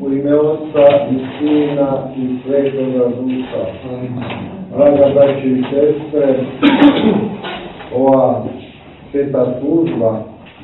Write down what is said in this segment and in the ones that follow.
U ime Otca i Sina i Svetoga Duha. Draga braće i sestre, ova sveta služba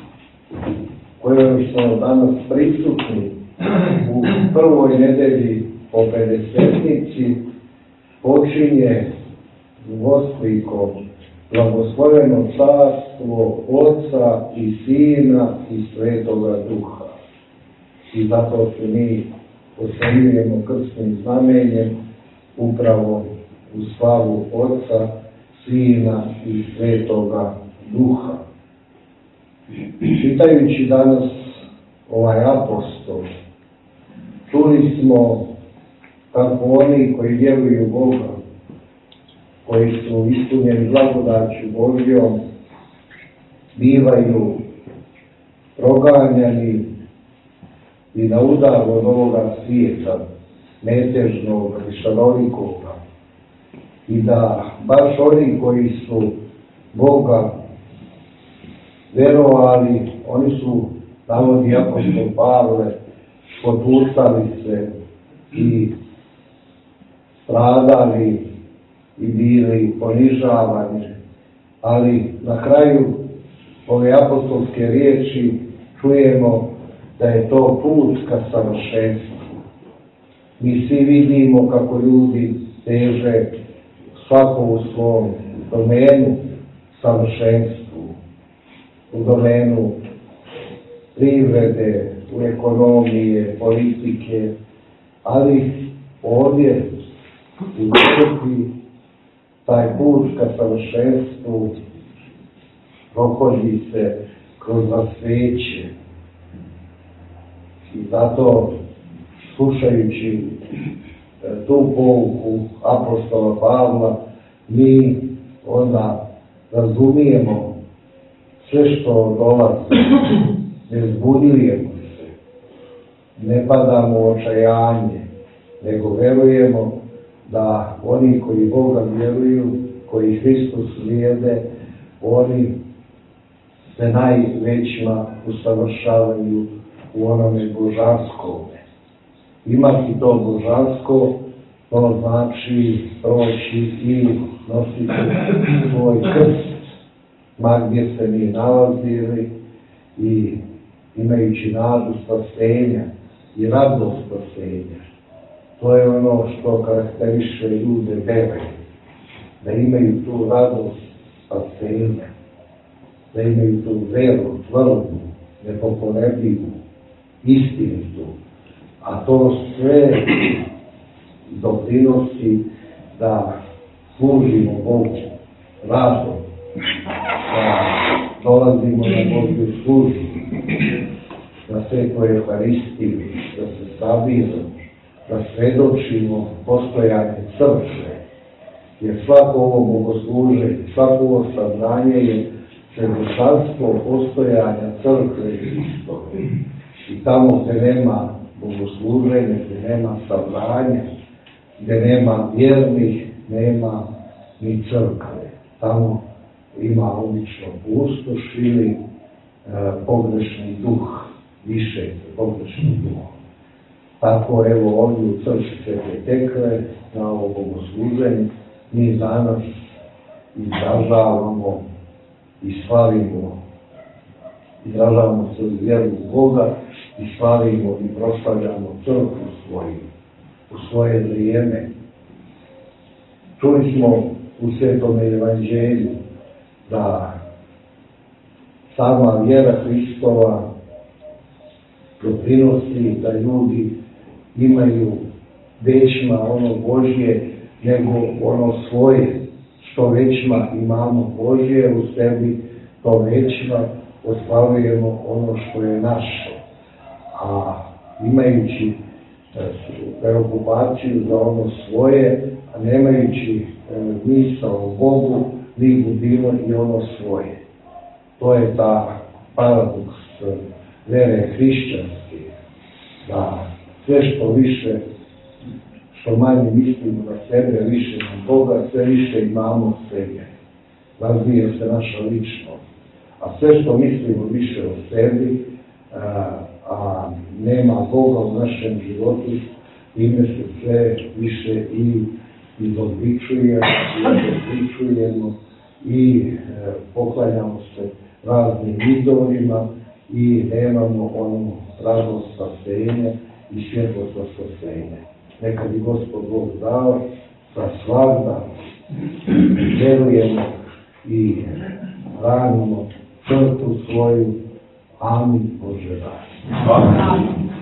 kojoj smo danas prisutni u prvoj nedelji po Pedesetnici počinje gospojkom Blagosloveno carstvo Otca i Sina i Svetoga Duha. I zato se mi osenjujemo krstnim znamenjem upravo u slavu Otca, Sina i Svetoga Duha. Čitajući danas ovaj apostol, čuli smo kako oni koji vjeruju Boga, koji su ispunjeni blagodaću Božjom, bivaju proganjani i na udar od ovoga svijeta, netežnog i šarovikoga. I da baš oni koji su Boga verovali, oni su, navodi apostol Pavle, potucali se i stradali i bili ponižavani. Ali na kraju ove apostolske riječi čujemo da je to put ka savršenstvu. Mi svi vidimo kako ljudi teže svako u svom domenu savršenstvu, u domenu privrede, u ekonomije, politike, ali ovdje u crkvi taj put ka savršenstvu prohodi se kroz rasveće. I zato, slušajući tu pouku apostola Pavla, mi onda razumijemo sve što dolazi, ne zbunjujemo se, ne padamo u očajanje, nego verujemo da oni koji Boga vjeruju, koji Hristos slijede, oni se najvećima usavršavaju u onome božanskome. Imati to božansko, to znači proći i nositi svoj krst, ma gdje se mi nalazili, i imajući nadu spasenja i radost spasenja. To je ono što karakteriše ljude vere, da imaju tu radost spasenja, da imaju tu veru, tvrdu, nepokolebljivu, istinitu, a to sve doprinosi da služimo Bogu radom, da dolazimo na Božju službu, na Svetu Euharistiju, da se sabiramo, da svedočimo postojanje crkve, jer svako ovo bogosluženje, svako ovo saznanje je svedočanstvo postojanja crkve Hristove. I tamo gdje nema bogosluženja, gdje nema saznanja, gdje nema vjernih, nema ni crkve. Tamo ima obično pustoš ili pogrešni duh, više pogrešni duh. Tako evo ovdje u crkvi Svete Tekle, na ovo bogosluženje, mi danas izražavamo i slavimo, izražavamo se u vjeru u Boga i slavimo i proslavljamo crkvu svoju, u svoje vrijeme. Čuli smo u Svetom Evanđelju da sama vjera Hristova doprinosi da ljudi imaju većma ono Božje nego ono svoje. Što većma imamo Božje u sebi, to većma ostvarujemo ono što je naše. A imajući preokupaciju za ono svoje, a nemajući misao o Bogu, mi gubimo i ono svoje. To je ta paradoks vere hrišćanske, da sve što više, što manje mislimo na sebe, više na Boga, sve više imamo sebe. Razvija se naša ličnost. A sve što mislimo više o sebi, a nema Boga u našem životu, time se sve više i izobličujemo i poklanjamo se raznim idolima i nemamo onu radost spasenja i svjetlost spasenja. Neka bi Gospod Bog dao da svagda verujemo i hranimo crkvu svoju. Amin. Bože daj.